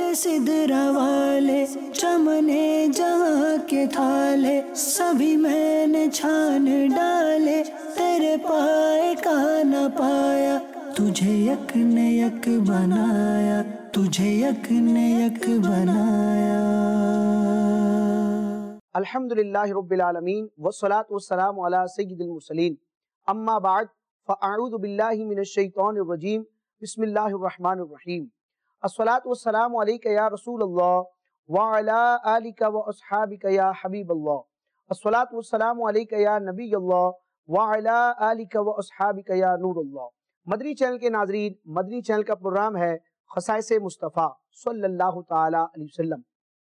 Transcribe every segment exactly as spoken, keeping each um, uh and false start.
सिदरा वाले चमने जहाँ के थाले सभी मैंने छान डाले तेरे पाए का न पाया तुझे यक ने यक बनाया तुझे यक ने यक बनाया। अल्हम्दुलिल्लाहि रब्बिल आलमीन वस्सलातु वस्सलामु अला सय्यिदिल मुरसलीन अम्मा बाद फ़अऊज़ु बिल्लाहि मिनश शैतानिर रजीम बिस्मिल्लाहिर रहमानिर रहीम अस्सलातु वस्सलामु अलैका या रसूलल्लाह व अला आलिका व अस्हाबिका या हबीबल्लाह अस्सलातु वस्सलामु अलैका या नबीयल्लाह व अला आलिका व अस्हाबिका या नूरल्लाह। मदनी चैनल के नाज़रीन, मदनी चैनल का प्रोग्राम है ख़साइस मुस्तफ़ा सल्लल्लाहु ताला अलैहि वसल्लम।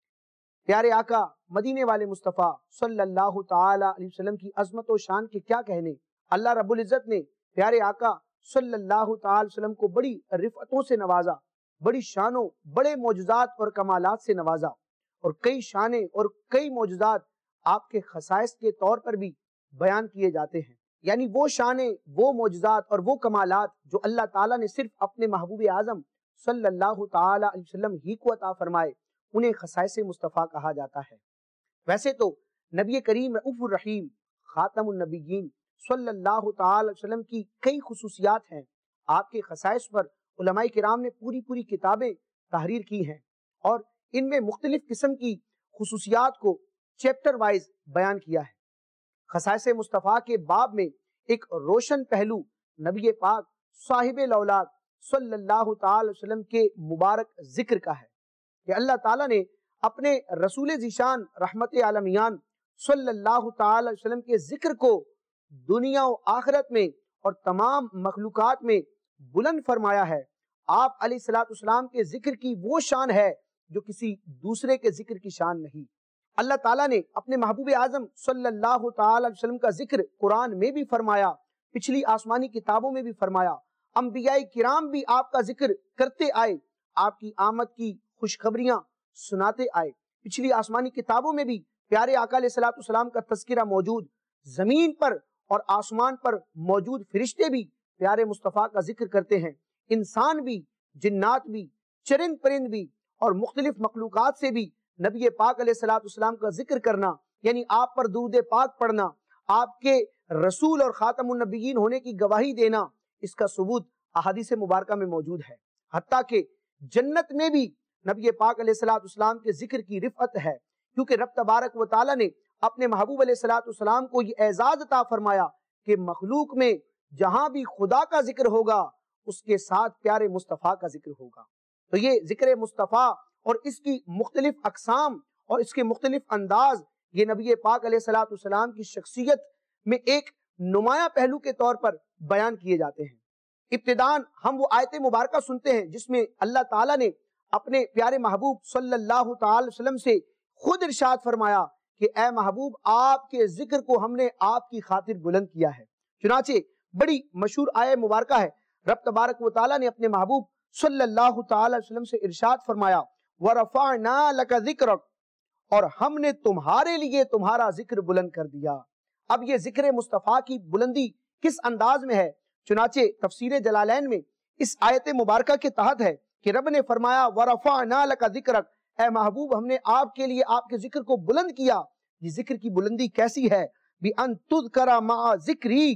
प्यारे आका मदीने वाले मुस्तफ़ा सल्लल्लाहु ताला अलैहि वसल्लम की अज़मत और शान के क्या कहने। अल्लाह रब्बुल इज़्ज़त ने प्यारे आका सल्लल्लाहु ताला अलैहि वसल्लम को बड़ी रिफ़अतों से नवाजा, बड़ी शानों, बड़े मौजज़ात और कमालात से नवाजा, और कई शानें और कई मौजज़ात आपके ख़साइस के तौर पर भी बयान किए जाते हैं। यानी वो शानें, वो मौजज़ात और वो कमालात जो अल्लाह ताला ने सिर्फ अपने महबूब आज़म सल्लल्लाहु ताला अलैहि वसल्लम ही को अता फरमाए, उन्हें ख़साइस मुस्तफ़ा कहा जाता है। वैसे तो नबी करीम रऊफ़ुर रहीम ख़ातमुन नबिय्यीन सल्लल्लाहु ताला अलैहि वसल्लम की कई खुसूसियात हैं। आपके ख़साइस पर उलमाए किराम ने पूरी पूरी किताबें तहरीर की हैं और इनमें मुख्तलिफ किस्म की खुसूसियात को चैप्टर वाइज बयान किया है। ख़साइस मुस्तफ़ा के बाब में एक रोशन पहलू नबी पाक साहिब लौलाद सल्लल्लाहु ताला अलैहि वसल्लम के मुबारक जिक्र का है कि अल्लाह ताला ने अपने रसूल ज़ीशान रहमत आलमियान सल्लल्लाहु ताला अलैहि वसल्लम के जिक्र को दुनिया और आखिरत में और तमाम मखलूकात में बुलंद फरमाया है। आप अलैहिस्सलातु वस्सलाम के जिक्र की वो शान है जो किसी दूसरे के जिक्र की शान नहीं। अल्लाह ताला ने अपने महबूब आज़म सल्लल्लाहु ताला अलैहि वसल्लम का जिक्र कुरान में भी फरमाया, पिछली आसमानी किताबों में भी फरमाया। अंबियाए किराम भी आपका जिक्र करते आए, आपकी आमद की खुशखबरियां सुनाते आए। पिछली आसमानी किताबों में भी प्यारे आका अलैहिस्सलातु वस्सलाम का तज़किरा मौजूद, जमीन पर और आसमान पर मौजूद फरिश्ते भी प्यारे मुस्तफ़ा का जिक्र करते हैं। इंसान भी, जिन्नात भी, चरिंद परिंद भी और मुख्तलिफ मखलूकात से भी नबी पाक अलैहिस्सलातु वस्सलाम का जिक्र करना, यानी आप पर दुरूद पाक पढ़ना, आपके रसूल और खातमुन नबिय्यीन होने की गवाही देना, इसका सबूत अहादीस मुबारका में मौजूद है। हत्ता कि जन्नत में भी नबी पाक अलैहिस्सलातु वस्सलाम के जिक्र की रिफ़अत है, क्योंकि रब तबारक व तआला ने अपने महबूब अलैहिस्सलातु वस्सलाम को ये एजाज अता फरमाया कि मखलूक में जहां भी खुदा का जिक्र होगा उसके साथ प्यारे मुस्तफ़ा का जिक्र होगा। तो ये जिक्र मुस्तफ़ा और इसकी मुख्तलिफ अक़साम और इसके मुख्तलिफ अंदाज, ये नबी पाक अलैहिस्सलातु वस्सलाम की शख्सियत में एक नुमाया पहलू के तौर पर बयान किए जाते हैं। इब्तिदान हम वो आयत मुबारका सुनते हैं जिसमें अल्लाह ताला ने अपने प्यारे महबूब सल्लल्लाहु ताला अलैहि वसल्लम से खुद इरशाद फरमाया कि ए महबूब, आपके जिक्र को हमने आपकी खातिर बुलंद किया है। चुनाचे बड़ी मशहूर आयत मुबारका है। रब तबारक व तआला ने अपने महबूब सल्लल्लाहु ताला अलैहि वसल्लम से इरशाद फरमाया व रफ़अना लका ज़िक्रक, और हमने तुम्हारे लिए तुम्हारा जिक्र बुलंद कर दिया। अब ये जिक्र मुस्तफ़ा की बुलंदी किस अंदाज में है? चुनाचे तफसीर जलालैन में इस आयत मुबारका के तहत है कि रब ने फरमाया व रफ़अना लका ज़िक्रक, ए महबूब हमने आपके लिए आपके जिक्र को बुलंद किया। ये जिक्र की बुलंदी कैसी है? बि अन तुज़करा मा ज़िक्री,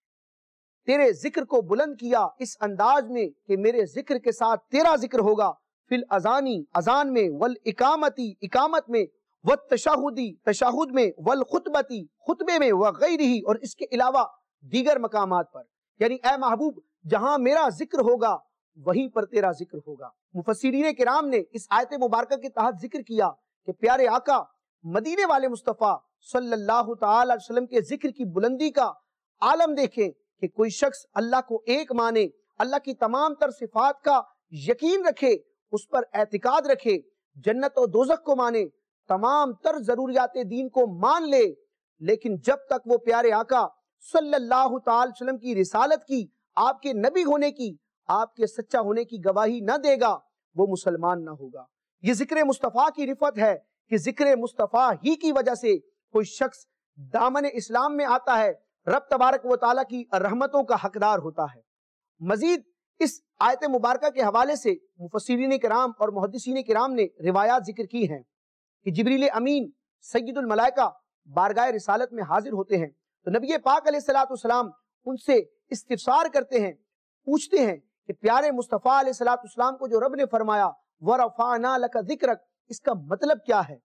तेरे जिक्र को बुलंद किया इस अंदाज में कि मेरे जिक्र के साथ तेरा जिक्र होगा। फिल अजानी, अजान में, वल इकामती, इकामत में, व तशाहुदी, तशाहुद में, वल खुतबती, खुतबे में, व गैरिही, और इसके अलावा दीगर मकामात पर। यानी ए महबूब जहां मेरा जिक्र होगा वहीं पर तेरा जिक्र होगा। मुफस्सिरीन किराम ने इस आयत मुबारका के तहत जिक्र किया कि प्यारे आका मदीने वाले मुस्तफ़ा सल्लल्लाहु ताला अलैहि वसल्लम के जिक्र की बुलंदी का आलम देखें कि कोई शख्स अल्लाह को एक माने, अल्लाह की तमाम तर सिफात का यकीन रखे, उस पर एतिकाद रखे, जन्नत और दोज़ख को माने, तमाम तर जरूरियात दीन को मान ले, लेकिन जब तक वो प्यारे आका सल्लल्लाहु ताला अलैहि वसल्लम की रिसालत की, आपके नबी होने की, आपके सच्चा होने की गवाही न देगा, वो मुसलमान न होगा। ये जिक्र मुस्तफ़ा की रिफ़त है कि जिक्र मुस्तफ़ा ही की वजह से कोई शख्स दामन इस्लाम में आता है, रब तबारक व तआला की रहमतों का हकदार होता है। मजीद اس آیت مبارکہ کے حوالے سے مفسرین کرام اور محدثین کرام نے روایات ذکر کی ہیں کہ جبریل امین سید الملائکہ بارگاہ رسالت میں حاضر ہوتے ہیں تو نبی پاک علیہ الصلوۃ والسلام ان سے استفسار کرتے ہیں، پوچھتے ہیں کہ پیارے مصطفیٰ علیہ الصلوۃ والسلام کو جو رب نے فرمایا وَرَفَعْنَا لَكَ ذِكْرَكَ، اس کا مطلب کیا ہے؟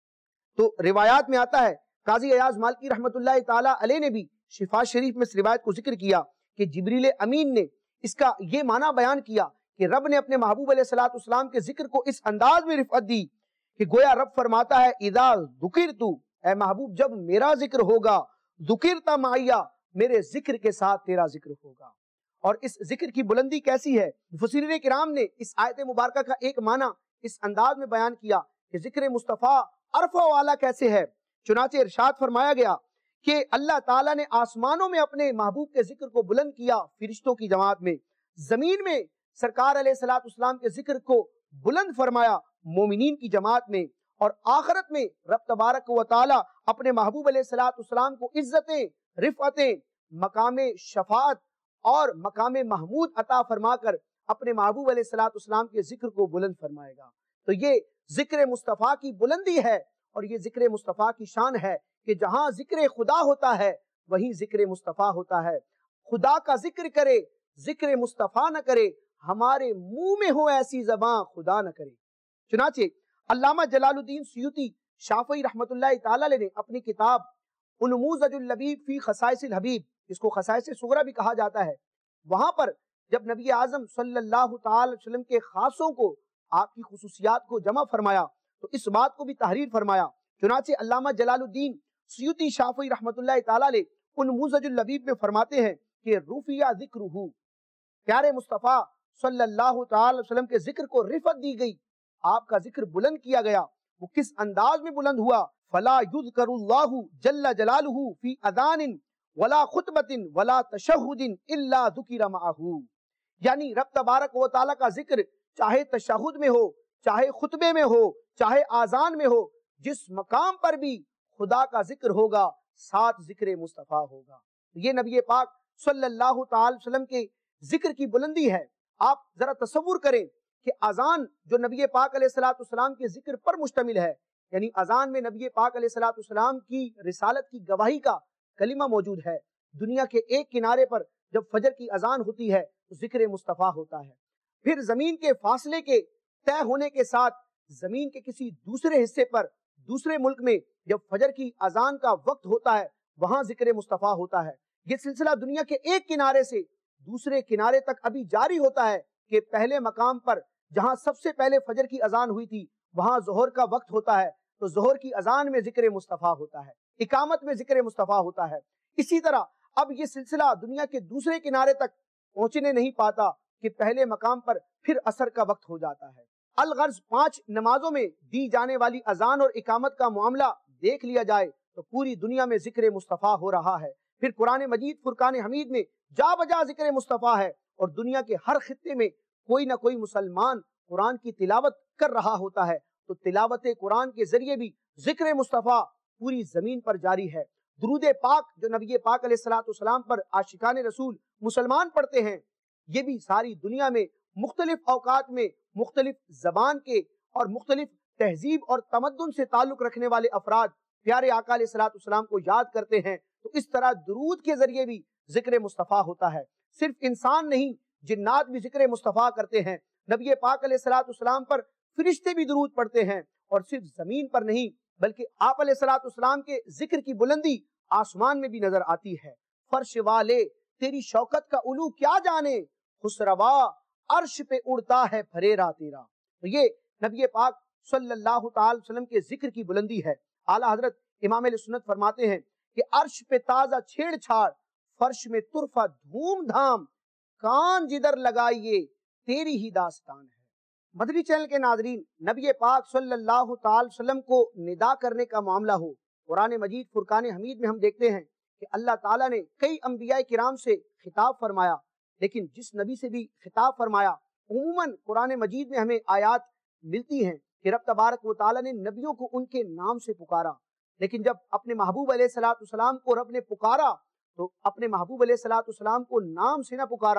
تو روایات میں آتا ہے، قاضی ایاز مالکی رحمۃ اللہ تعالی علیہ نے بھی شفا شریف میں اس روایت کو ذکر کیا کہ جبریل امین نے اس کا یہ معنی بیان کیا کہ رب نے اپنے محبوب علیہ الصلوۃ والسلام کے ذکر کو اس انداز میں رفعت دی کہ گویا رب فرماتا ہے اذا ذکرت، اے محبوب جب میرا ذکر ہوگا، ذکرت معیا، میرے ذکر کے ساتھ تیرا ذکر ہوگا۔ اور اس ذکر کی بلندی کیسی ہے؟ مفسرین کرام نے اس آیت مبارکہ کا ایک معنی اس انداز میں بیان کیا کہ ذکر مصطفیٰ عرفہ والا کیسے ہے۔ چنانچہ ارشاد فرمایا گیا کہ اللہ تعالیٰ نے آسمانوں میں اپنے محبوب کے ذکر کو بلند کیا فرشتوں کی جماعت میں، زمین میں سرکار علیہ الصلوۃ والسلام کے ذکر کو بلند فرمایا مومنین کی جماعت میں، اور آخرت میں رب تبارک و تعالی اپنے محبوب علیہ الصلوۃ والسلام کو عزتیں، رفعتیں، مقام شفاعت اور مقام محمود عطا فرما کر اپنے محبوب علیہ الصلوۃ والسلام کے ذکر کو بلند فرمائے گا۔ تو یہ ذکر مصطفیٰ کی بلندی ہے اور یہ ذکر مصطفیٰ کی شان ہے کہ جہاں ذکر خدا ہوتا ہے وہیں ذکر مصطفیٰ ہوتا ہے۔ خدا کا ذکر کرے ذکر مصطفیٰ نہ کرے، ہمارے منہ میں ہو ایسی زباں خدا نہ کرے۔ چنانچہ علامہ جلال الدین سیوطی شافعی رحمۃ اللہ تعالی علیہ نے اپنی کتاب انموذج اللبیب فی خصائص الحبیب، اس کو خصائص صغرا بھی کہا جاتا ہے، وہاں پر جب نبی اعظم صلی اللہ تعالی وسلم کے خاصوں کو، آپ کی خصوصیات کو جمع فرمایا تو اس بات کو بھی تحریر فرمایا۔ چنانچہ علامہ جلال الدین سیوطی شافعی رحمۃ اللہ تعالی علیہ انموذج اللبیب میں فرماتے ہیں کہ رفیع ذکرہ، پیارے مصطفیٰ صلی اللہ تعالی وسلم کے ذکر کو رفعت دی گئی، آپ کا ذکر بلند کیا گیا۔ وہ کس انداز میں بلند ہوا؟ فلا یذکر اللہ جل جلالہ فی اذان ولا خطبۃ ولا تشہد الا ذکر معہ، یعنی رب تبارک و تعالی کا ذکر چاہے تشہد میں ہو، چاہے خطبے میں ہو، چاہے آذان میں ہو، جس مقام پر بھی خدا کا ذکر ہوگا ساتھ ذکر مصطفیٰ ہوگا۔ یہ نبی پاک صلی اللہ تعالی وسلم کے ذکر کی بلندی ہے۔ آپ ذرا تصور کریں کہ اذان جو نبی پاک علیہ الصلوۃ والسلام کے ذکر پر مشتمل ہے، یعنی اذان میں نبی پاک علیہ الصلوۃ والسلام کی رسالت کی گواہی کا کلمہ موجود ہے۔ دنیا کے ایک کنارے پر جب فجر کی اذان ہوتی ہے تو ذکر مصطفیٰ ہوتا ہے، پھر زمین کے فاصلے کے طے ہونے کے ساتھ زمین کے کسی دوسرے حصے پر دوسرے ملک میں جب فجر کی اذان کا وقت ہوتا ہے وہاں ذکر مصطفیٰ ہوتا ہے۔ یہ سلسلہ دنیا کے ایک کنارے سے دوسرے کنارے تک ابھی جاری ہوتا ہے کہ پہلے مقام پر جہاں سب سے پہلے فجر کی اذان ہوئی تھی وہاں ظہر کا وقت ہوتا ہے تو ظہر کی اذان میں ذکر مصطفیٰ ہوتا ہے، اقامت میں ذکر مصطفیٰ ہوتا ہے۔ اسی طرح اب یہ سلسلہ دنیا کے دوسرے کنارے تک پہنچنے نہیں پاتا کہ پہلے مقام پر پھر عصر کا وقت ہو جاتا ہے۔ الغرض پانچ نمازوں میں دی جانے والی اذان اور اقامت کا معاملہ دیکھ لیا جائے تو پوری دنیا میں ذکر مصطفیٰ ہو رہا ہے۔ پھر قرآن مجید فرقان حمید میں جا بجا ذکر مصطفیٰ ہے، اور دنیا کے ہر خطے میں کوئی نہ کوئی مسلمان قرآن کی تلاوت کر رہا ہوتا ہے، تو تلاوت قرآن کے ذریعے بھی ذکر مصطفیٰ پوری زمین پر جاری ہے۔ درود پاک جو نبی پاک علیہ الصلوۃ والسلام پر عاشقان رسول مسلمان پڑھتے ہیں، یہ بھی ساری دنیا میں مختلف اوقات میں مختلف زبان کے اور مختلف تہذیب اور تمدن سے تعلق رکھنے والے افراد پیارے آقا علیہ الصلوۃ والسلام کو یاد کرتے ہیں، تو اس طرح درود کے ذریعے بھی ذکر مصطفیٰ ہوتا ہے۔ صرف انسان نہیں، جنات بھی ذکر مصطفیٰ کرتے ہیں۔ نبی پاک علیہ الصلوۃ والسلام پر فرشتے بھی درود پڑھتے ہیں، اور صرف زمین پر نہیں بلکہ آپ علیہ الصلوۃ والسلام کے ذکر کی بلندی آسمان میں بھی نظر آتی ہے۔ فرش والے تیری شوکت کا علو کیا جانے، خسروا عرش پہ اڑتا ہے پھریرا تیرا۔ تو یہ نبی پاک صلی اللہ تعالی وسلم کے ذکر کی بلندی ہے۔ اعلیٰ حضرت امام اہل سنت فرماتے ہیں کہ عرش پہ تازہ چھیڑ چھاڑ، فرش میں طرفہ دھوم دھام، کان جدھر لگائیے تیری ہی داستان ہے۔ مدنی چینل کے ناظرین، نبی پاک صلی اللہ تعالی وسلم کو ندا کرنے کا معاملہ ہو، قرآن مجید فرقان حمید میں ہم دیکھتے ہیں کہ اللہ تعالیٰ نے کئی انبیاء کرام سے خطاب فرمایا، لیکن جس نبی سے بھی خطاب فرمایا عموماً قرآن مجید میں ہمیں آیات ملتی ہیں کہ رب تبارک و تعالیٰ نے نبیوں کو ان کے نام سے پکارا، لیکن جب اپنے محبوب علیہ الصلوۃ والسلام کو رب نے پکارا تو اپنے محبوب علیہ الصلوۃ والسلام کو نام سے نہ پکارا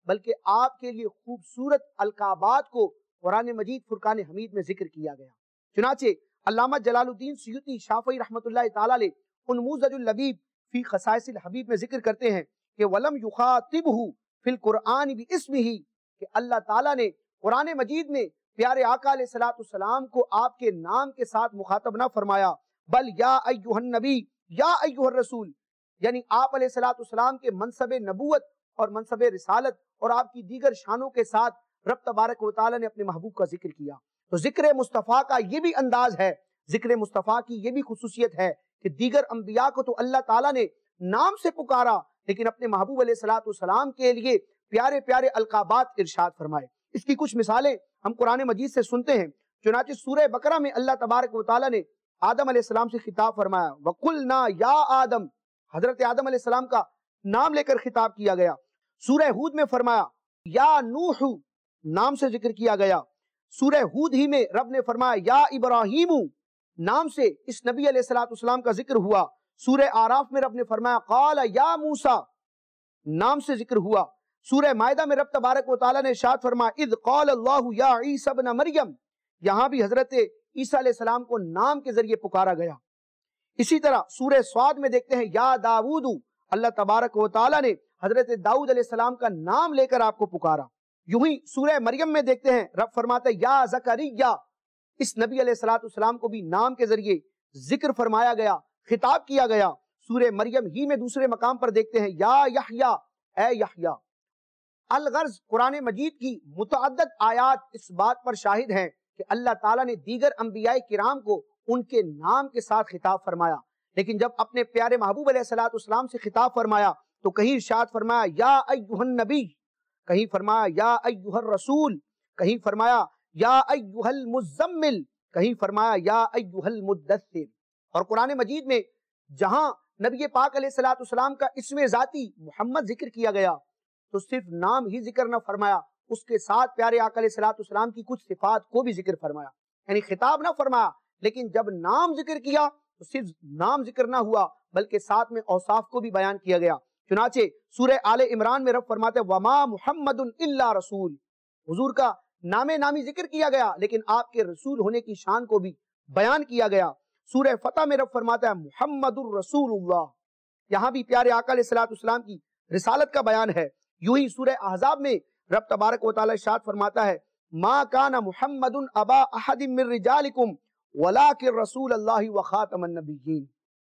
بلکہ آپ کے لیے خوبصورت القابات کو قرآن مجید فرقان حمید میں ذکر کیا گیا۔ چنانچہ علامہ جلال الدین سیوطی شافعی رحمۃ اللہ تعالیٰ علیہ انموذج اللبیب فی خصائص الحبیب میں ذکر کرتے ہیں کہ وَلَمْ يُخَاطِبْهُ فِي الْقُرْآنِ بِاسْمِهِ، کہ اللہ تعالیٰ نے قرآن مجید میں پیارے آقا علیہ الصلوۃ والسلام کو آپ کے نام کے ساتھ مخاطب نہ فرمایا، بل یا ایھا النبی یا ایھا الرسول، یعنی آپ علیہ الصلوۃ والسلام کے منصب نبوت اور منصب رسالت اور آپ کی دیگر شانوں کے ساتھ رب تبارک و تعالیٰ نے اپنے محبوب کا ذکر کیا۔ تو ذکر مصطفیٰ کا یہ بھی انداز ہے، ذکر مصطفیٰ کی یہ بھی خصوصیت ہے کہ دیگر انبیاء کو تو اللہ تعالیٰ نے نام سے پکارا، لیکن اپنے محبوب علیہ الصلوۃ والسلام کے لیے پیارے پیارے القابات ارشاد فرمائے۔ اس کی کچھ مثالیں ہم قرآن مجید سے سنتے ہیں۔ چنانچہ سورہ بقرہ میں اللہ تبارک و تعالیٰ نے آدم علیہ السلام سے خطاب فرمایا، وَقُلْنَا يَا آدم، حضرت آدم علیہ السلام کا نام لے کر خطاب کیا گیا۔ سورہ ہود میں فرمایا یا نوح، نام سے ذکر کیا گیا۔ سورہ ہود ہی میں رب نے فرمایا یا ابراہیم، نام سے اس نبی علیہ الصلوۃ والسلام کا ذکر ہوا۔ سورہ آراف میں رب نے فرمایا قال یا موسیٰ، نام سے ذکر ہوا۔ سورہ مائدہ میں رب تبارک و تعالیٰ نے ارشاد فرمایا اذ قال اللہ یا عیسی ابن مریم، یہاں بھی حضرت عیسیٰ علیہ السلام کو نام کے ذریعے پکارا گیا۔ اسی طرح سورہ صاد میں دیکھتے ہیں یا داؤد، اللہ تبارک و تعالیٰ نے حضرت داؤد علیہ السلام کا نام لے کر آپ کو پکارا۔ یوں ہی سورہ مریم میں دیکھتے ہیں رب فرماتا ہے یا زکریا، اس نبی علیہ الصلوۃ والسلام کو بھی نام کے ذریعے ذکر فرمایا گیا، خطاب کیا گیا۔ سورہ مریم ہی میں دوسرے مقام پر دیکھتے ہیں یا یحییٰ، اے یحییٰ۔ الغرض قرآن مجید کی متعدد آیات اس بات پر شاہد ہیں کہ اللہ تعالیٰ نے دیگر انبیاء کرام کو ان کے نام کے ساتھ خطاب فرمایا، لیکن جب اپنے پیارے محبوب علیہ الصلوۃ والسلام سے خطاب فرمایا تو کہیں ارشاد فرمایا یا ایھا النبی، کہیں فرمایا یا ایھا الرسول، کہیں فرمایا یا ایھا المزمل، کہیں فرمایا یا ایھا المدثر۔ اور قرآن مجید میں جہاں نبی پاک علیہ الصلوۃ والسلام کا اسم ذاتی محمد ذکر کیا گیا تو صرف نام ہی ذکر نہ فرمایا، اس کے ساتھ پیارے آقا علیہ الصلوۃ والسلام کی کچھ صفات کو بھی ذکر فرمایا، یعنی خطاب نہ فرمایا، لیکن جب نام ذکر کیا تو صرف نام ذکر نہ ہوا بلکہ ساتھ میں اوصاف کو بھی بیان کیا گیا۔ چنانچہ سورہ آل عمران میں رب فرماتے وما محمد الا رسول، حضور کا نام نامی ذکر کیا گیا لیکن آپ کے رسول ہونے کی شان کو بھی بیان کیا گیا۔ سورہ فتح میں رب فرماتا ہے محمد الرسول اللہ، یہاں بھی پیارے آقا علیہ الصلوۃ والسلام کی رسالت کا بیان ہے۔ یوں ہی سورہ احزاب میں رب تبارک و تعالی ارشاد فرماتا ہے ما کان محمد ابا احد من رجالکم ولکن رسول اللہ وخاتم النبیین۔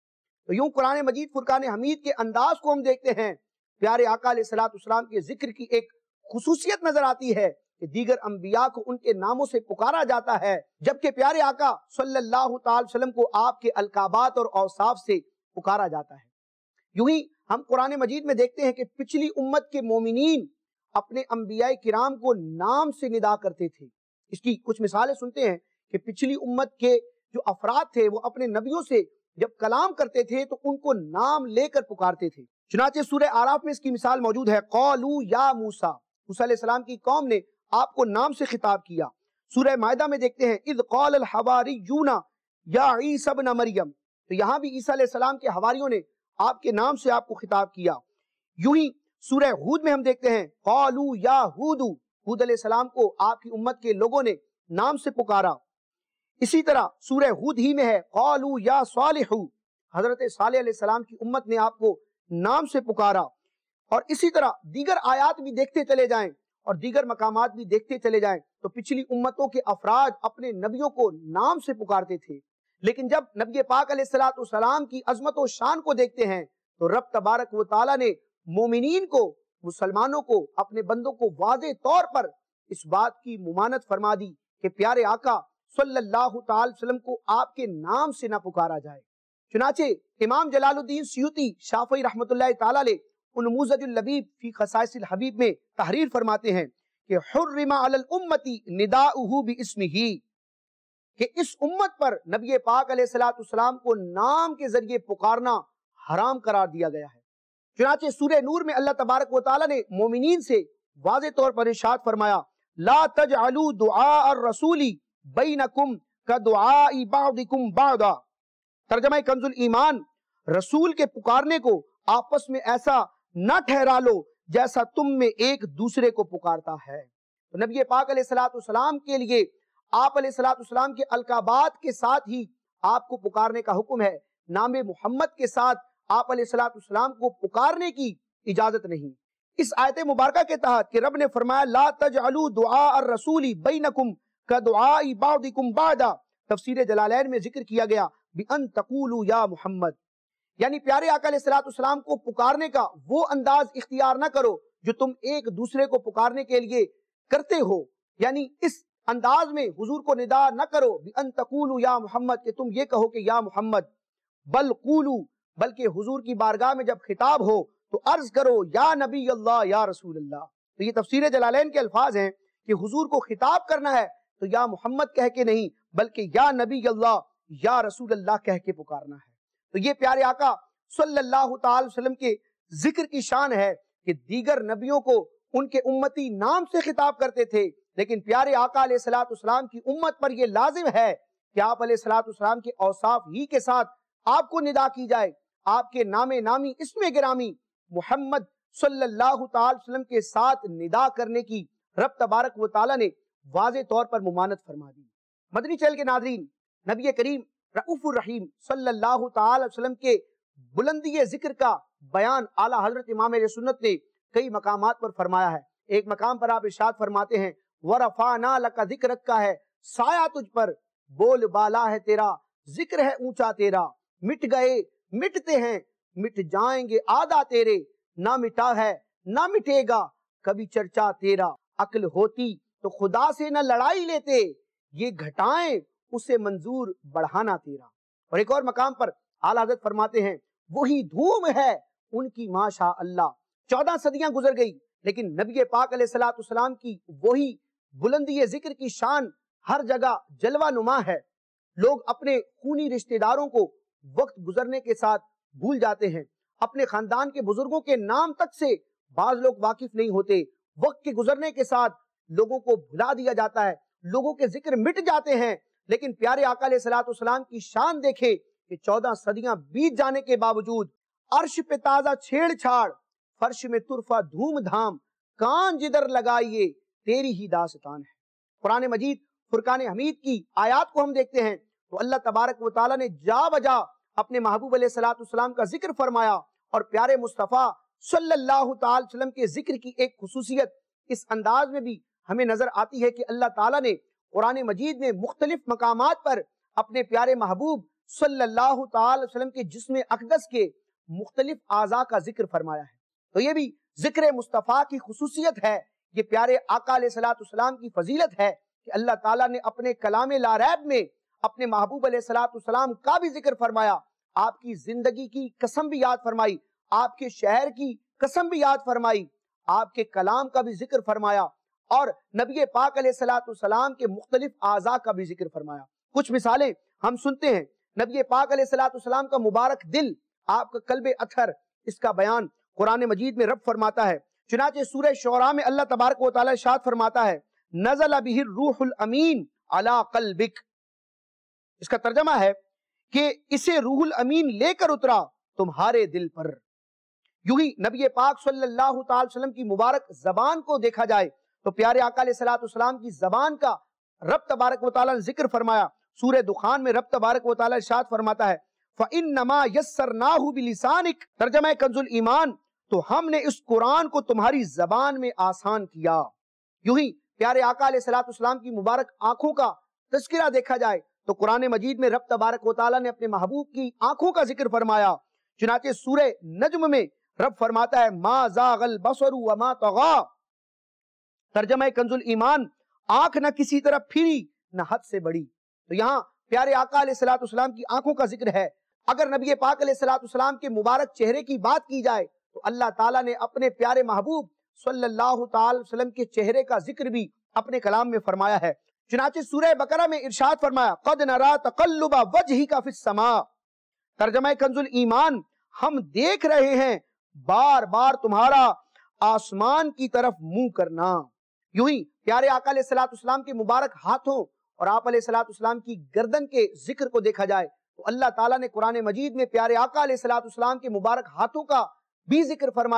تو یوں قرآن مجید فرقان حمید کے انداز کو ہم دیکھتے ہیں، پیارے آقا علیہ الصلوۃ والسلام کے ذکر کی ایک خصوصیت نظر آتی ہے کہ دیگر انبیاء کو ان کے ناموں سے پکارا جاتا ہے، جبکہ پیارے آقا صلی اللہ تعالی وسلم کو آپ کے القابات اور اوصاف سے پکارا جاتا ہے۔ یوں ہی ہم قرآن مجید میں دیکھتے ہیں کہ پچھلی امت کے مومنین اپنے انبیاء کرام کو نام سے ندا کرتے تھے۔ اس کی کچھ مثالیں سنتے ہیں کہ پچھلی امت کے جو افراد تھے وہ اپنے نبیوں سے جب کلام کرتے تھے تو ان کو نام لے کر پکارتے تھے۔ چنانچہ سورہ آراف میں اس کی مثال موجود ہے قالوا یا موسیٰ، موسیٰ علیہ السلام کی قوم نے آپ کو نام سے خطاب کیا۔ سورہ مائدہ میں دیکھتے ہیں اذ قال الحواریون یا عیسی ابن مریم، تو یہاں بھی عیسیٰ علیہ السلام کے حواریوں نے آپ کے نام سے آپ کو خطاب کیا۔ یوں ہی سورہ ہود میں ہم دیکھتے ہیں قالوا یا ہود، ہود علیہ السلام کو آپ کی امت کے لوگوں نے نام سے پکارا۔ اسی طرح سورہ ہود ہی میں ہے قالوا یا صالح، حضرت صالح علیہ السلام کی امت نے آپ کو نام سے پکارا۔ اور اسی طرح دیگر آیات بھی دیکھتے چلے جائیں اور دیگر مقامات بھی دیکھتے چلے جائیں تو پچھلی امتوں کے افراد اپنے نبیوں کو نام سے پکارتے تھے، لیکن جب نبی پاک علیہ الصلوۃ والسلام کی عظمت و شان کو دیکھتے ہیں تو رب تبارک و تعالیٰ نے مومنین کو، مسلمانوں کو، اپنے بندوں کو واضح طور پر اس بات کی ممانت فرما دی کہ پیارے آقا صلی اللہ تعالی وسلم کو آپ کے نام سے نہ پکارا جائے۔ چنانچہ امام جلال الدین سیوطی شافعی رحمۃ اللہ تعالی علیہ انموذج اللبیب فی خصائص الحبیب میں تحریر فرماتے ہیں کہ حرم علی الامت نداؤہ باسمہ، کہ اس امت پر نبی پاک علیہ الصلوۃ والسلام کو نام کے ذریعے پکارنا حرام قرار دیا گیا ہے۔ چنانچہ سورہ نور میں اللہ تبارک و تعالی نے مومنین سے واضح طور پر ارشاد فرمایا لا تجعلوا دعاء الرسول بینکم کدعاء بعضکم بعضا، ترجمہ کنز الایمان، رسول کے پکارنے کو آپس میں ایسا نہ ٹھہرا لو جیسا تم میں ایک دوسرے کو پکارتا ہے۔ تو نبی پاک علیہ الصلوۃ والسلام کے لیے آپ علیہ الصلوۃ والسلام کے القابات کے ساتھ ہی آپ کو پکارنے کا حکم ہے، نام محمد کے ساتھ آپ علیہ الصلوۃ والسلام کو پکارنے کی اجازت نہیں۔ اس آیت مبارکہ کے تحت کہ رب نے فرمایا لا تجعلوا دعاء الرسول بینکم کدعاء بعضکم بعضا، تفسیر جلالین میں ذکر کیا گیا بأن تقولوا یا محمد، یعنی پیارے آقا علیہ الصلوۃ والسلام کو پکارنے کا وہ انداز اختیار نہ کرو جو تم ایک دوسرے کو پکارنے کے لیے کرتے ہو، یعنی اس انداز میں حضور کو ندا نہ کرو بأن تقولوا یا محمد کہ تم یہ کہو کہ یا محمد، بل قولوا، بلکہ حضور کی بارگاہ میں جب خطاب ہو تو عرض کرو یا نبی اللہ یا رسول اللہ۔ تو یہ تفسیر جلالین کے الفاظ ہیں کہ حضور کو خطاب کرنا ہے تو یا محمد کہہ کے نہیں بلکہ یا نبی اللہ یا رسول اللہ کہہ کے پکارنا ہے۔ تو یہ پیارے آقا صلی اللہ تعالی وسلم کے ذکر کی شان ہے کہ دیگر نبیوں کو ان کے امتی نام سے خطاب کرتے تھے، لیکن پیارے آقا علیہ الصلوۃ والسلام کی امت پر یہ لازم ہے کہ آپ علیہ الصلوۃ والسلام کے اوصاف ہی کے ساتھ آپ کو ندا کی جائے، آپ کے نام نامی اسم گرامی محمد صلی اللہ تعالی وسلم کے ساتھ ندا کرنے کی رب تبارک و تعالی نے واضح طور پر ممانت فرما دی۔ مدنی چینل کے ناظرین، نبی کریم رؤوف الرحیم صلی اللہ تعالی وسلم کے بلندی ذکر کا بیان اعلیٰ حضرت امام اہل سنت نے کئی مقامات پر فرمایا ہے۔ ایک مقام پر آپ ارشاد فرماتے ہیں وَرَفَعْنَا لَكَ ذِكْرَكَ کا ہے، سایہ تجھ پر، بول بالا ہے تیرا، ذکر ہے اونچا تیرا، مٹ گئے مٹتے ہیں، مٹ جائیں گے آدھا تیرے، نہ مٹا ہے نہ مٹے گا کبھی چرچا تیرا، عقل ہوتی تو خدا سے نہ لڑائی لیتے، یہ گھٹائیں اسے منظور بڑھانا تیرا۔ اور ایک اور مقام پر اعلیٰ حضرت فرماتے ہیں وہی دھوم ہے ان کی ماشاء اللہ۔ چودہ صدیاں گزر گئی لیکن نبی پاک علیہ الصلوۃ والسلام کی وہی بلندی ذکر کی شان ہر جگہ جلوہ نما ہے۔ لوگ اپنے خونی رشتہ داروں کو وقت گزرنے کے ساتھ بھول جاتے ہیں، اپنے خاندان کے بزرگوں کے نام تک سے بعض لوگ واقف نہیں ہوتے، وقت کے گزرنے کے ساتھ لوگوں کو بھلا دیا جاتا ہے، لوگوں کے ذکر مٹ جاتے ہیں، لیکن پیارے آقا علیہ الصلوۃ والسلام کی شان دیکھیں کہ چودہ صدیاں بیت جانے کے باوجود عرش پہ تازہ چھیڑ چھاڑ، فرش میں طرفہ دھوم دھام، کان جدھر لگائیے تیری ہی داستان ہے۔ قرآن مجید فرقان حمید کی آیات کو ہم دیکھتے ہیں تو اللہ تبارک و تعالیٰ نے جا بجا اپنے محبوب علیہ الصلوۃ والسلام کا ذکر فرمایا، اور پیارے مصطفیٰ صلی اللہ تعالی وسلم کے ذکر کی ایک خصوصیت اس انداز میں بھی ہمیں نظر آتی ہے کہ اللہ تعالیٰ نے قرآن مجید میں مختلف مقامات پر اپنے پیارے محبوب صلی اللہ تعالی وسلم کے جسم اقدس کے مختلف اعضاء کا ذکر فرمایا ہے۔ تو یہ بھی ذکر مصطفیٰ کی خصوصیت ہے، یہ پیارے آقا علیہ الصلوۃ والسلام کی فضیلت ہے کہ اللہ تعالیٰ نے اپنے کلام لا ریب میں اپنے محبوب علیہ الصلوۃ والسلام کا بھی ذکر فرمایا، آپ کی زندگی کی قسم بھی یاد فرمائی، آپ کے شہر کی قسم بھی یاد فرمائی، آپ کے کلام کا بھی ذکر فرمایا، اور نبی پاک علیہ الصلوۃ والسلام کے مختلف اعضاء کا بھی ذکر فرمایا۔ کچھ مثالیں ہم سنتے ہیں، نبی پاک علیہ الصلوۃ والسلام کا مبارک دل، آپ کا قلب اطہر، اس کا بیان قرآن مجید میں رب فرماتا ہے۔ چنانچہ سورہ شعراء میں اللہ تبارک و تعالی ارشاد فرماتا ہے نزل بہ الروح الامین علی قلبک، اس کا ترجمہ ہے کہ اسے روح الامین لے کر اترا تمہارے دل پر۔ یوں ہی نبی پاک صلی اللہ تعالی وسلم کی مبارک زبان کو دیکھا جائے تو پیارے آقا علیہ الصلوۃ والسلام کی زبان کا رب تبارک و تعالی نے ذکر فرمایا۔ سورہ دخان میں رب تبارک و تعالی ارشاد فرماتا ہے فَإِنَّمَا يَسَّرْنَاهُ بِلِسَانِكَ، ترجمہ کنز الایمان، تو ہم نے اس قرآن کو تمہاری زبان میں آسان کیا۔ یوں ہی پیارے آقا علیہ الصلوۃ والسلام کی مبارک آنکھوں کا تذکرہ دیکھا جائے تو قرآن مجید میں رب تبارک و تعالی نے اپنے محبوب کی آنکھوں کا ذکر فرمایا۔ چنانچہ سورہ نجم میں رب فرماتا ہے ما زاغ البصر وما طغى، ترجمہ کنز الایمان، آنکھ نہ کسی طرف پھری نہ حد سے بڑی۔ تو یہاں پیارے آقا علیہ الصلوۃ والسلام کی آنکھوں کا ذکر ہے۔ اگر نبی پاک علیہ الصلوۃ والسلام کے مبارک چہرے کی بات کی جائے تو اللہ تعالیٰ نے اپنے پیارے محبوب صلی اللہ تعالی وسلم کے چہرے کا ذکر بھی اپنے کلام میں فرمایا ہے۔ چنانچہ سورہ بقرہ میں ارشاد فرمایا قد نرى تقلب وجهك في السماء، ترجمہ کنز الایمان، ہم دیکھ رہے ہیں بار بار تمہارا آسمان کی طرف منہ کرنا۔ یوں ہی پیارے آقا علیہ الصلوۃ والسلام کے مبارک ہاتھوں اور آپ علیہ الصلوۃ والسلام کی گردن کے ذکر کو دیکھا جائے تو اللہ تعالیٰ نے قرآن مجید میں پیارے آقا علیہ الصلوۃ والسلام کے مبارک ہاتھوں کا بھی ذکر فرمایا،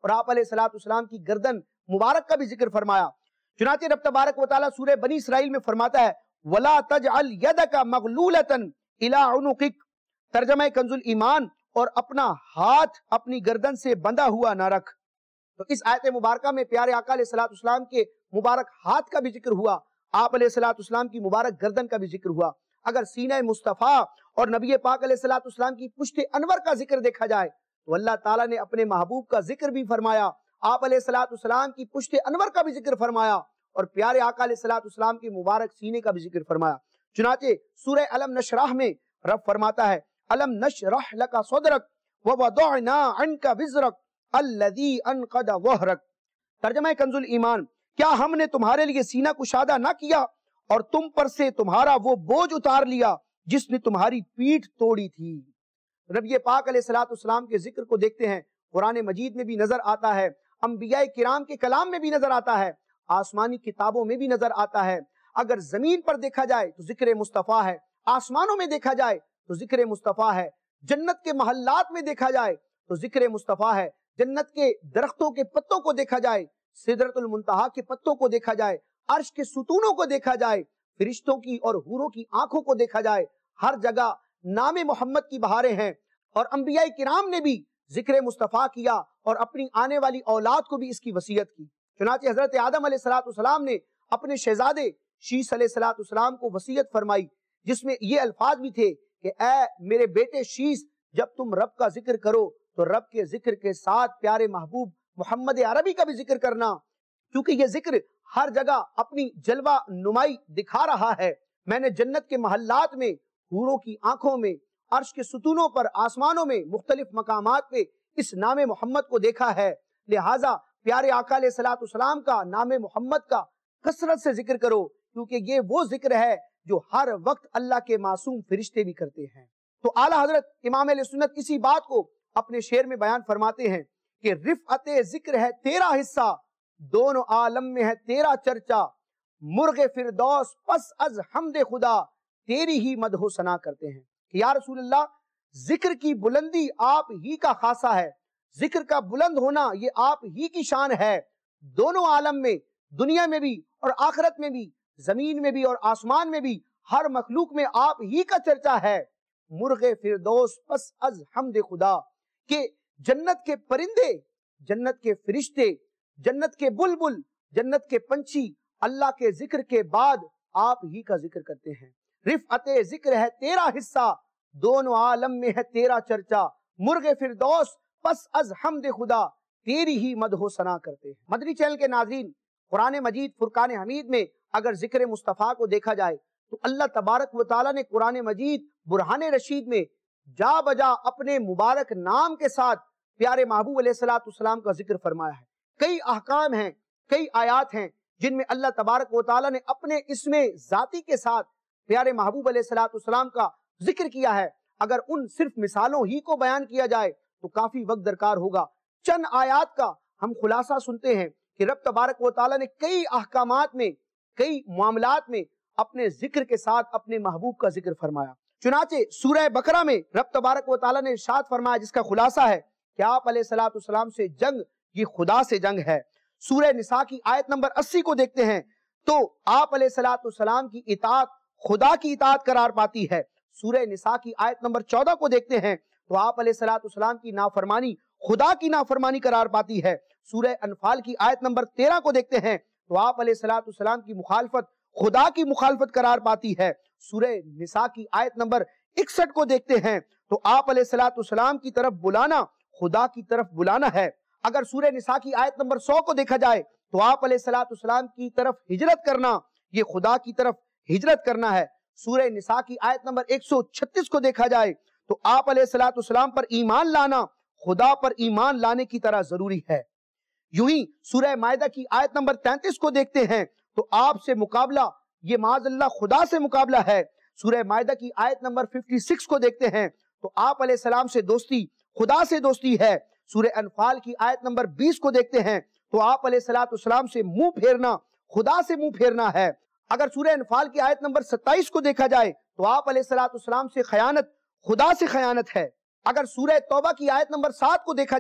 اور آپ علیہ الصلوۃ والسلام کی گردن مبارک کا بھی ذکر فرمایا۔ چنانچہ رب تبارک و تعالیٰ سورہ بنی اسرائیل میں فرماتا ہے وَلَا تَجْعَلْ يَدَكَ مَغْلُولَةً إِلَىٰ عُنُقِكَ، ترجمہ کنز الایمان، اور اپنا ہاتھ اپنی گردن سے بندھا ہوا نہ رکھ۔ تو اس آیت مبارکہ میں پیارے آقا علیہ الصلوۃ والسلام کے مبارک ہاتھ کا بھی ذکر ہوا، آپ علیہ الصلوۃ والسلام کی مبارک گردن کا بھی ذکر ہوا۔ اگر سینہ مصطفیٰ اور نبی پاک علیہ الصلوۃ والسلام کی پشت انور کا ذکر دیکھا جائے تو اللہ تعالیٰ نے اپنے محبوب کا ذکر بھی فرمایا، آپ علیہ الصلوۃ والسلام کی پشت انور کا بھی ذکر فرمایا، اور پیارے آقا علیہ الصلوۃ والسلام کی مبارک سینے کا بھی ذکر فرمایا۔ چنانچہ سورہ علم نشرح میں رب فرماتا ہے علم نشرح لک صدرک ووضعنا عنک وزرک الذی انقض ظہرک، ترجمہ کنز الایمان، کیا ہم نے تمہارے لیے سینہ کشادہ نہ کیا اور تم پر سے تمہارا وہ بوجھ اتار لیا جس نے تمہاری پیٹھ توڑی تھی۔ نبی پاک علیہ الصلوۃ والسلام کے ذکر کو دیکھتے ہیں، قرآن مجید میں بھی نظر آتا ہے، انبیاء کرام کے کلام میں بھی نظر آتا ہے، آسمانی کتابوں میں بھی نظر آتا ہے۔ اگر زمین پر دیکھا جائے تو ذکر مصطفیٰ ہے، آسمانوں میں دیکھا جائے تو ذکر مصطفیٰ ہے، جنت کے محلات میں دیکھا جائے تو ذکر مصطفیٰ ہے، جنت کے درختوں کے پتوں کو دیکھا جائے، سدرۃ المنتہا کے پتوں کو دیکھا جائے، عرش کے ستونوں کو دیکھا جائے، فرشتوں کی اور حوروں کی آنکھوں کو دیکھا جائے، ہر جگہ نام محمد کی بہاریں ہیں۔ اور انبیاء کرام نے بھی ذکر مصطفیٰ کیا اور اپنی آنے والی اولاد کو بھی اس کی وصیت کی۔ چنانچہ حضرت آدم علیہ الصلوۃ والسلام نے اپنے شہزادے شیش علیہ الصلوۃ والسلام کو وصیت فرمائی، جس میں یہ الفاظ بھی تھے کہ اے میرے بیٹے شیش، جب تم رب کا ذکر کرو تو رب کے ذکر کے ساتھ پیارے محبوب محمد عربی کا بھی ذکر کرنا، کیونکہ یہ ذکر ہر جگہ اپنی جلوہ نمائی دکھا رہا ہے۔ میں نے جنت کے محلات میں، حوروں کی آنکھوں میں، عرش کے ستونوں پر، آسمانوں میں، مختلف مقامات پہ اس نام محمد کو دیکھا ہے، لہٰذا پیارے آقا علیہ الصلوۃ والسلام کا، نام محمد کا کثرت سے ذکر کرو، کیونکہ یہ وہ ذکر ہے جو ہر وقت اللہ کے معصوم فرشتے بھی کرتے ہیں۔ تو اعلیٰ حضرت امام اہل سنت اسی بات کو اپنے شعر میں بیان فرماتے ہیں کہ رفعت ذکر ہے تیرا حصہ، دونوں عالم میں ہے تیرا چرچا، مرغ فردوس پس از حمد خدا، تیری ہی مدح و ثنا کرتے ہیں کہ یا رسول اللہ، ذکر کی بلندی آپ ہی کا خاصہ ہے، ذکر کا بلند ہونا یہ آپ ہی کی شان ہے، دونوں عالم میں، دنیا میں بھی اور آخرت میں بھی، زمین میں بھی اور آسمان میں بھی، ہر مخلوق میں آپ ہی کا چرچا ہے۔ مرغ فردوس پس از حمد خدا، کہ جنت کے پرندے، جنت کے فرشتے، جنت کے بلبل، جنت کے پنچھی اللہ کے ذکر کے بعد آپ ہی کا ذکر کرتے ہیں۔ رفعت ذکر ہے تیرا حصہ، دونوں عالم میں ہے تیرا چرچا، مرغ فردوس پس از حمد خدا، تیری ہی مدح و ثنا کرتے ہیں۔ مدنی چینل کے ناظرین، قرآن مجید فرقان حمید میں اگر ذکر مصطفیٰ کو دیکھا جائے تو اللہ تبارک و تعالیٰ نے قرآن مجید برہان رشید میں جا بجا اپنے مبارک نام کے ساتھ پیارے محبوب علیہ الصلوۃ والسلام کا ذکر فرمایا ہے۔ کئی احکام ہیں، کئی آیات ہیں جن میں اللہ تبارک و تعالیٰ نے اپنے اسم ذاتی کے ساتھ پیارے محبوب علیہ الصلوۃ والسلام کا ذکر کیا ہے۔ اگر ان صرف مثالوں ہی کو بیان کیا جائے تو کافی وقت درکار ہوگا۔ چند آیات کا ہم خلاصہ سنتے ہیں کہ رب تبارک و تعالیٰ نے کئی احکامات میں، کئی معاملات میں اپنے ذکر کے ساتھ اپنے محبوب کا ذکر فرمایا۔ چنانچہ سورہ بقرہ میں رب تبارک و تعالیٰ نے ارشاد فرمایا، جس کا خلاصہ ہے کہ آپ علیہ الصلوۃ والسلام سے جنگ یہ خدا سے جنگ ہے۔ سورہ نساء کی آیت نمبر اسی کو دیکھتے ہیں تو آپ علیہ الصلوۃ والسلام کی اطاعت خدا کی اطاعت قرار پاتی ہے۔ سورہ نساء کی آیت نمبر چودہ کو دیکھتے ہیں تو آپ علیہ الصلوۃ والسلام کی نافرمانی خدا کی نافرمانی قرار پاتی ہے۔ سورہ انفال کی آیت نمبر تیرہ کو دیکھتے ہیں تو آپ علیہ الصلوۃ والسلام کی مخالفت خدا کی مخالفت قرار پاتی ہے۔ سورہ نساء کی آیت نمبر اکسٹھ کو دیکھتے ہیں تو آپ علیہ الصلوۃ والسلام کی طرف بلانا خدا کی طرف بلانا ہے۔ اگر سورہ نساء کی آیت نمبر سو کو دیکھا جائے تو آپ علیہ الصلوۃ والسلام کی طرف ہجرت کرنا یہ خدا کی طرف ہجرت کرنا ہے۔ سورہ نساء کی آیت نمبر ایک سو چھتیس کو دیکھا جائے تو آپ علیہ الصلوۃ والسلام پر ایمان لانا خدا پر ایمان لانے کی طرح ضروری ہے۔ یوں ہی سورہ مائدہ کی آیت نمبر تینتیس کو دیکھتے ہیں تو آپ سے مقابلہ یہ معاذ اللہ خدا سے مقابلہ ہے۔ سورہ مائدہ کی آیت نمبر چھپن کو دیکھتے ہیں تو آپ علیہ السلام سے دوستی خدا سے دوستی ہے۔ سورہ انفال کی آیت نمبر بیس کو دیکھتے ہیں تو آپ علیہ الصلوۃ والسلام سے منہ پھیرنا خدا سے منہ پھیرنا ہے۔ اگر سورہ انفال کی آیت نمبر ستائیس کو دیکھا جائے تو آپ علیہ الصلوۃ والسلام سے خیانت خدا سے خیانت ہے۔ اگر سورہ توبہ کی آیت نمبر سات کو دیکھا جائے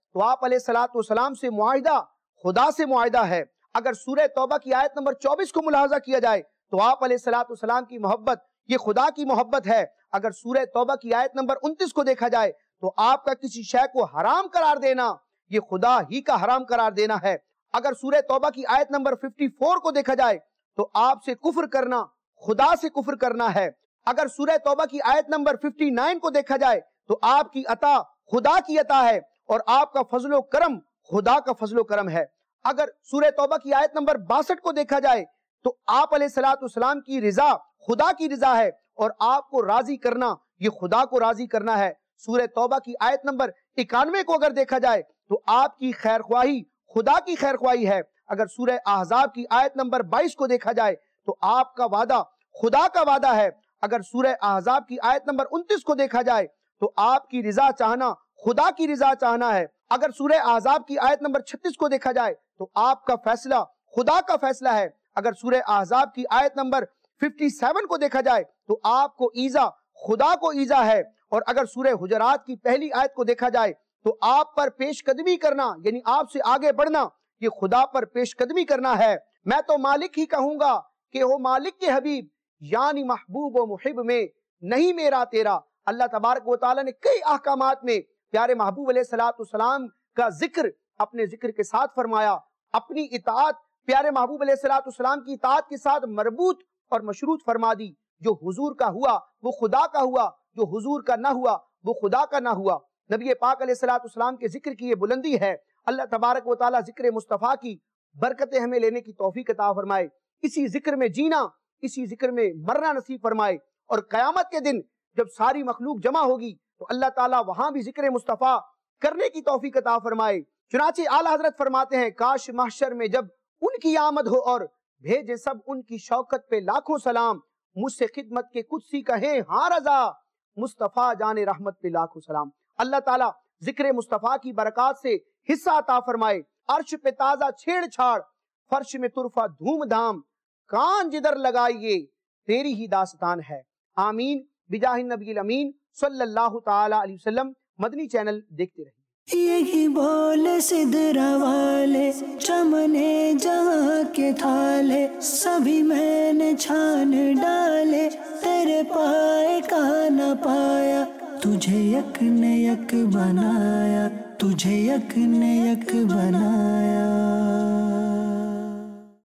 تو آپ علیہ الصلوۃ والسلام سے معاہدہ خدا سے معاہدہ ہے۔ اگر سورہ توبہ کی آیت نمبر چوبیس کو ملاحظہ کیا جائے تو آپ علیہ الصلوۃ والسلام کی محبت یہ خدا کی محبت ہے۔ اگر سورہ توبہ کی آیت نمبر انتیس کو دیکھا جائے تو آپ کا کسی شے کو حرام قرار دینا یہ خدا ہی کا حرام قرار دینا ہے۔ اگر سورہ توبہ کی آیت نمبر چون کو دیکھا جائے تو آپ سے کفر کرنا خدا سے کفر کرنا ہے۔ اگر سورہ توبہ کی آیت نمبر اناسی کو دیکھا جائے تو آپ کی عطا خدا کی عطا ہے اور آپ کا فضل و کرم خدا کا فضل و کرم ہے۔ اگر سورہ توبہ کی آیت نمبر باسٹھ کو دیکھا جائے تو آپ علیہ الصلوۃ والسلام کی رضا خدا کی رضا ہے اور آپ کو راضی کرنا یہ خدا کو راضی کرنا ہے۔ سورہ توبہ کی آیت نمبر اکانوے کو اگر دیکھا جائے تو آپ کی خیر خواہی خدا کی خیر خواہی ہے۔ اگر سورہ احزاب کی آیت نمبر بائیس کو دیکھا جائے تو آپ کا وعدہ خدا کا وعدہ ہے۔ اگر سورہ احزاب کی آیت نمبر انتیس کو دیکھا جائے تو آپ کی رضا چاہنا خدا کی رضا چاہنا ہے۔ اگر سورہ احزاب کی آیت نمبر چھتیس کو دیکھا جائے تو آپ کا فیصلہ خدا کا فیصلہ ہے۔ اگر سورہ احزاب کی آیت نمبر سون کو دیکھا جائے تو آپ کو ایزا خدا کو ایزا ہے۔ اور اگر سورہ حجرات کی پہلی آیت کو دیکھا جائے تو آپ پر پیش قدمی کرنا یعنی آپ سے آگے بڑھنا یہ خدا پر پیش قدمی کرنا ہے۔ میں تو مالک ہی کہوں گا کہ ہو مالک کے حبیب یعنی محبوب و محب میں نہیں میرا تیرا۔ اللہ تبارک و تعالیٰ نے کئی احکامات میں پیارے محبوب علیہ الصلوۃ والسلام کا ذکر اپنے ذکر کے ساتھ فرمایا۔ اپنی اطاعت پیارے محبوب علیہ الصلوۃ والسلام کی اطاعت کے ساتھ مربوط اور مشروط فرما دی۔ جو حضور کا ہوا وہ خدا کا ہوا، جو حضور کا نہ ہوا وہ خدا کا نہ ہوا۔ نبی پاک علیہ الصلوۃ والسلام کے ذکر کی یہ بلندی ہے۔ اللہ تبارک و تعالیٰ ذکر مصطفیٰ کی برکتیں ہمیں لینے کی توفیق عطا فرمائے، اسی ذکر میں جینا اسی ذکر میں مرنا نصیب فرمائے، اور قیامت کے دن جب ساری مخلوق جمع ہوگی تو اللہ تعالیٰ وہاں بھی ذکر مصطفیٰ کرنے کی توفیق عطا فرمائے۔ چنانچہ اعلیٰ حضرت فرماتے ہیں کاش محشر میں جب ان کی آمد ہو اور بھیجے سب ان کی شوکت پہ لاکھوں سلام، مجھ سے خدمت کے قدسی کہیں ہاں رضا، مصطفیٰ جان رحمت پہ لاکھوں سلام۔ اللہ تعالیٰ ذکر مصطفیٰ کی برکات سے حصہ عطا فرمائے۔ عرش پہ تازہ چھیڑ چھاڑ، فرش میں طرفہ دھوم دھام، کان جدھر لگائیے تیری ہی داستان ہے۔ آمین بجاہ النبی الامین صلی اللہ تعالی علیہ وسلم۔ مدنی چینل دیکھتے رہیے۔ یہی بول سدرا والے چمنے جہاں کے تھالے، سبھی میں نے چھان ڈالے، تیرے پائے کا نہ پایا، تجھے یک نے یک بنایا، تجھے یک نے یک بنایا۔